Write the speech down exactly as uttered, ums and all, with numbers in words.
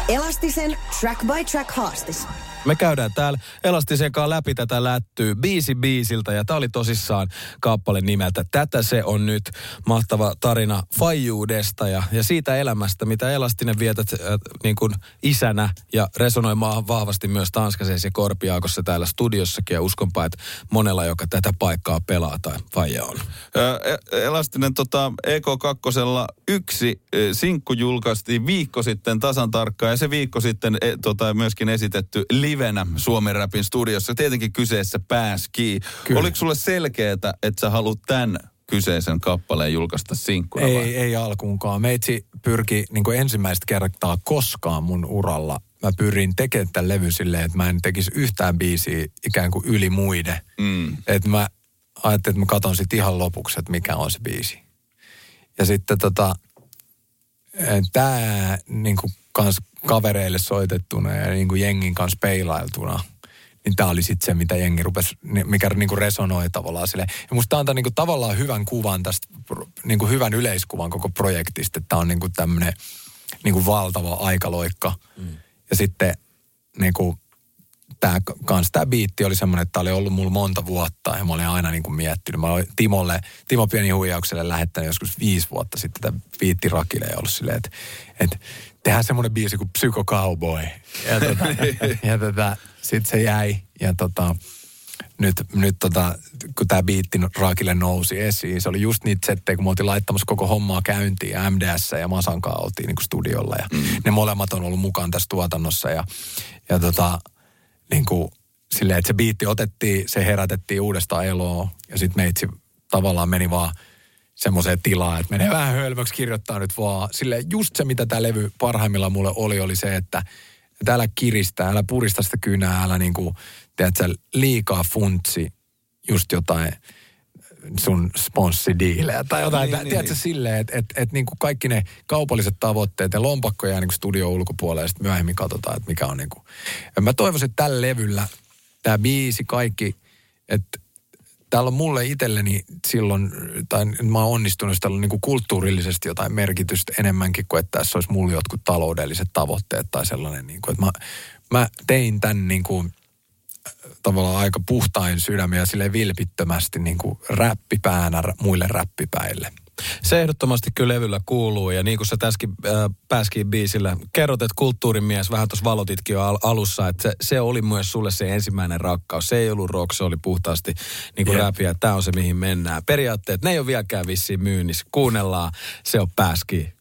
Elastisen Track by Track haastis. Me käydään täällä Elastisen kanssa läpi tätä lättyä biisi biisiltä ja tää oli tosissaan kappale nimeltä Tätä se on nyt. Mahtava tarina faijuudesta ja, ja siitä elämästä, mitä Elastinen vietät äh, niin kuin isänä ja resonoi maahan vahvasti myös Tanskaseessa ja Korpiaakossa täällä studiossakin ja uskonpa, että monella, joka tätä paikkaa pelaa tai faija on. Elastinen tota, E K kaksi yksi sinkku julkaistiin viikko sitten tasan tarkkaan ja se viikko sitten e, tota, myöskin esitetty livenä Suomen Rapin studiossa. Tietenkin kyseessä Pääski. Oliko sulle selkeätä, että sä haluat tämän kyseisen kappaleen julkaista sinkkuna vai? Ei, ei alkuunkaan. Meitsi pyrki niin kuin ensimmäistä kertaa koskaan mun uralla. Mä pyrin tekemään tämän levy silleen, että mä en tekisi yhtään biisiä ikään kuin yli muiden. Mm. Että mä ajattelin, että mä katson sit ihan lopuksi, että mikä on se biisi. Ja sitten tota, tää niin kuin kans kavereille soitettuna ja niin kuin jengin kanssa peilailtuna, niin tää oli sitten se, mitä jengi rupesi, mikä niin kuin resonoi tavallaan silleen. Ja musta tää antaa niin kuin tavallaan hyvän kuvan tästä, niin kuin hyvän yleiskuvan koko projektista, että tää on niin kuin tämmönen niin kuin valtava aikaloikka. Mm. Ja sitten niin kuin tää, kans tää biitti oli semmoinen, että tää oli ollut mulla monta vuotta ja mä olin aina niin kuin miettinyt. Mä olin Timolle, Timo Pieni Huijaukselle lähettänyt joskus viisi vuotta sitten tätä biitti Rakille ja ollut silleen, että, että tehdään semmoinen biisi kuin Psycho Cowboy. Ja, tota, ja tota, sit se jäi ja tota, nyt, nyt tota, kun tää biitti Rakille nousi esiin, se oli just niitä settejä, kun me oltiin laittamassa koko hommaa käyntiin ja M D S ja Masan kanssa oltiin niin kuin studiolla ja mm. ne molemmat on ollut mukaan tässä tuotannossa ja, ja tota, niin kuin silleen, että se biitti otettiin, se herätettiin uudestaan eloon ja sit meitsi tavallaan meni vaan semmoiseen tilaan, että menee vähän hölmöksi kirjoittaa nyt vaan. Silleen just se, mitä tämä levy parhaimmillaan mulle oli, oli se, että älä kiristä, älä purista sitä kynää, älä niinku, tiedätkö, liikaa funtsi just jotain sun sponssidiilejä tai jotain. Niin, tiedätkö niin. Silleen, että et, et niinku kaikki ne kaupalliset tavoitteet ja lompakko jää niinku studio ulkopuolelle ja sitten myöhemmin katsotaan, että mikä on niinku. Ja mä toivoisin, että tällä levyllä tämä biisi, kaikki, että täällä on mulle itselleni silloin, tai mä oon onnistunut, että täällä on niin kuin kulttuurillisesti jotain merkitystä enemmänkin kuin, että tässä olisi mulle jotkut taloudelliset tavoitteet tai sellainen, niin kuin, että mä, mä tein tämän niin kuin, tavallaan aika puhtain sydämiä silleen vilpittömästi niin kuin räppipäänä muille räppipäille. Se ehdottomasti kyllä levyllä kuuluu ja niin kuin sä tässäkin äh, Pääskiin biisillä kerrot, että kulttuurimies, vähän tuossa valotitkin jo al- alussa, että se, se oli myös sulle se ensimmäinen rakkaus. Se ei ollut rock, se oli puhtaasti niin kuin yeah. räpiä. Tämä on se, mihin mennään. Periaatteet, ne ei ole vieläkään vissiin myynnissä. Kuunnellaan, se on Pääskiin.